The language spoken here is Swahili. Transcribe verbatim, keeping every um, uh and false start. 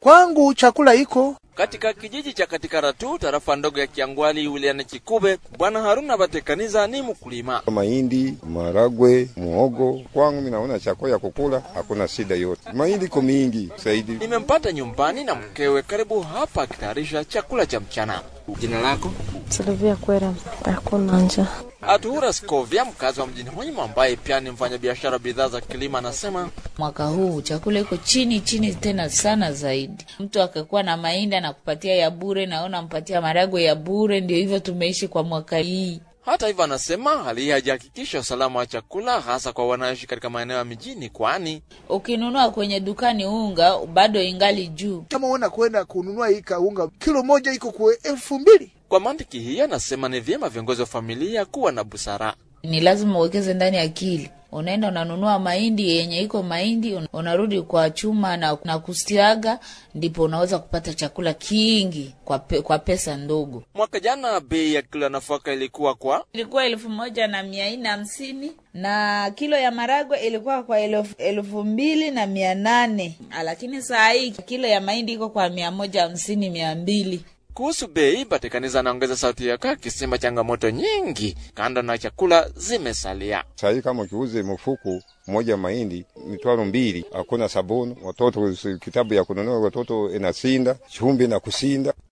Kwangu chakula iko. Katika kijiji cha Katikaratu, tarafa ndogo ya Kiangwali, wilayani Chikube, Bwana Haruna Batekaniza ni mkulima. Mahindi, maragwe, muhogo, kwangu mimi naona chakula ya kukula hakuna shida yote. Mahindi ko mingi zaidi. Nimempata nyumbani na mkewe karibu hapa akitayarisha chakula cha mchana. Jina lako? Silvia Kwera. Hakuna njaa. Atuhura Skovia, mkazi wa mjini Hoima ambaye pia ni mfanyabiashara bidhaa za kilimo, anasema mwaka huu chakula iko chini chini tena sana zaidi. Mtu akakuwa na mahindi na kupatia ya bure, naona mpatia maragwe ya bure, ndio hivyo tumeishi kwa mwaka hii. Hata hivyo anasema hali hii haihakikisha usalama wa chakula hasa kwa wanaoishi katika maeneo ya mijini, kwani ukinunua kwenye dukani unga bado ingali juu. Kama una kwenda kununua hii unga kilo moja iko kwa elfu mbili. Kwa mantiki hii anasema ni vyema viongozi wa familia kuwa na busara. Ni lazima uwekeze ndani akili. Unaenda unanunua mahindi yenye iko mahindi, unarudi kwa chuma na, na kustiaga, ndipo unaweza kupata chakula kingi kwa pe, kwa pesa ndogo. Mwaka jana bei ya kilo nafaka ilikuwa kwa ilikuwa elfu moja na mia nne hamsini na kilo ya maragwe ilikuwa kwa elfu, elfu mbili na mia nane, lakini saa hii kilo ya mahindi iko kwa mia moja hamsini mia mbili. Kuhusu bei, Batekaniza anaongeza sauti yake akisema changamoto nyingi kando na chakula zimesalia. Sasa kama kiuze mfuko moja mahindi mitwaro mbili, hakuna sabuni, watoto kitabu ya kununua watoto inasinda, chumvi na kusinda.